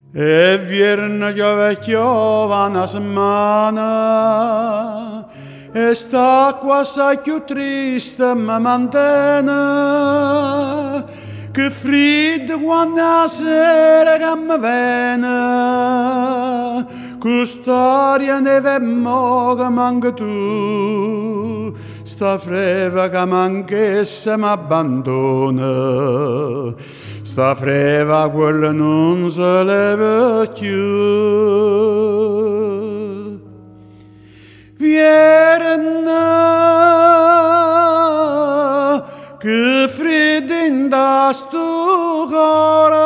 E vierne che vecchio va una settimana e sta qua assai più triste mi mantiene che freddo quando la sera che mi viene custoria ne vemmo che manca tu sta freva che manchesse m'abbandona sta freva quella non se leva più viene che freddo in da sto cuore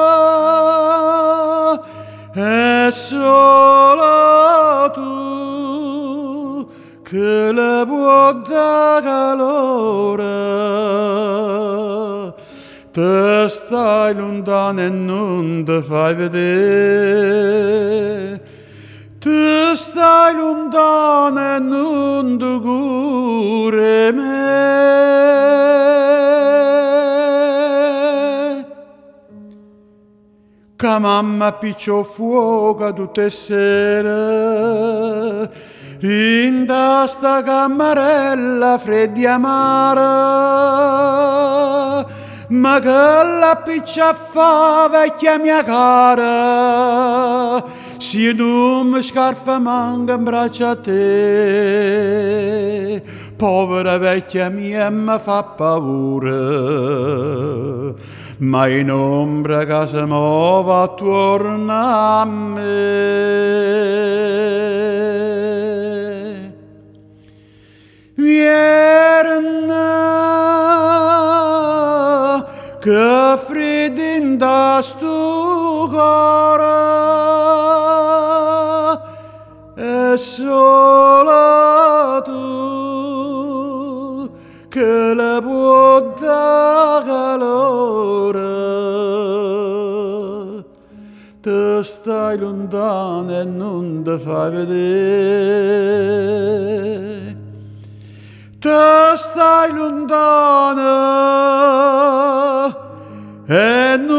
e solo tu che le può dare calore te stai lontano e non ti fai vedere te stai lontano e non ti curi me che mamma picciò fuoco tutte le sere in da sta camarella fredda e amara ma che la piccia fa vecchia mia cara se non mi scarfa manca in braccia a te povera vecchia mia mi fa paura ma in ombra che si muove attorno a me viene che freddo in da sto cuore e solo tu che le può dare calore te stai lontano e non ti fai vedere te stai lontano e non